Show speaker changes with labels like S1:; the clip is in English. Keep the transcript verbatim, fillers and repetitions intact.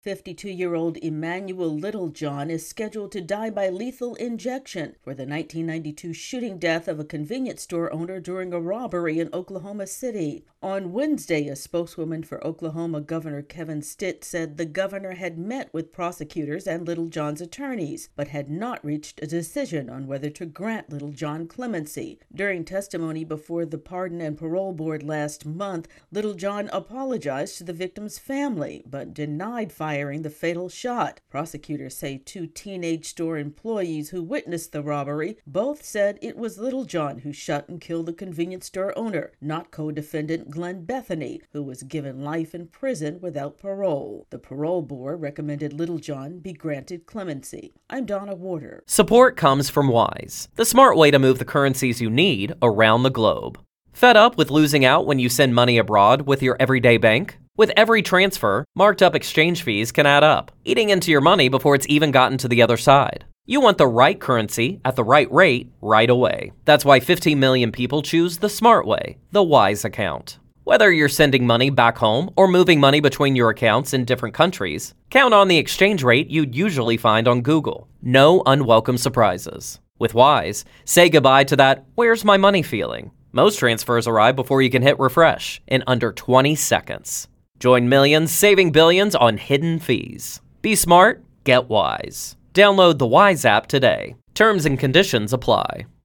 S1: fifty-two-year-old Emmanuel Littlejohn is scheduled to die by lethal injection for the nineteen ninety-two shooting death of a convenience store owner during a robbery in Oklahoma City. On Wednesday, a spokeswoman for Oklahoma Governor Kevin Stitt said the governor had met with prosecutors and Littlejohn's attorneys, but had not reached a decision on whether to grant Littlejohn clemency. During testimony before the Pardon and Parole Board last month, Littlejohn apologized to the victim's family, but denied firing the fatal shot. Prosecutors say two teenage store employees who witnessed the robbery both said it was Littlejohn who shot and killed the convenience store owner, not co-defendant Glenn Bethany, who was given life in prison without parole. The parole board recommended Littlejohn be granted clemency. I'm Donna Warder.
S2: Support comes from Wise, the smart way to move the currencies you need around the globe. Fed up with losing out when you send money abroad with your everyday bank? With every transfer, marked up exchange fees can add up, eating into your money before it's even gotten to the other side. You want the right currency at the right rate right away. That's why fifteen million people choose the smart way, the Wise account. Whether you're sending money back home or moving money between your accounts in different countries, count on the exchange rate you'd usually find on Google. No unwelcome surprises. With Wise, say goodbye to that "where's my money" feeling. Most transfers arrive before you can hit refresh in under twenty seconds. Join millions saving billions on hidden fees. Be smart, get Wise. Download the Wise app today. Terms and conditions apply.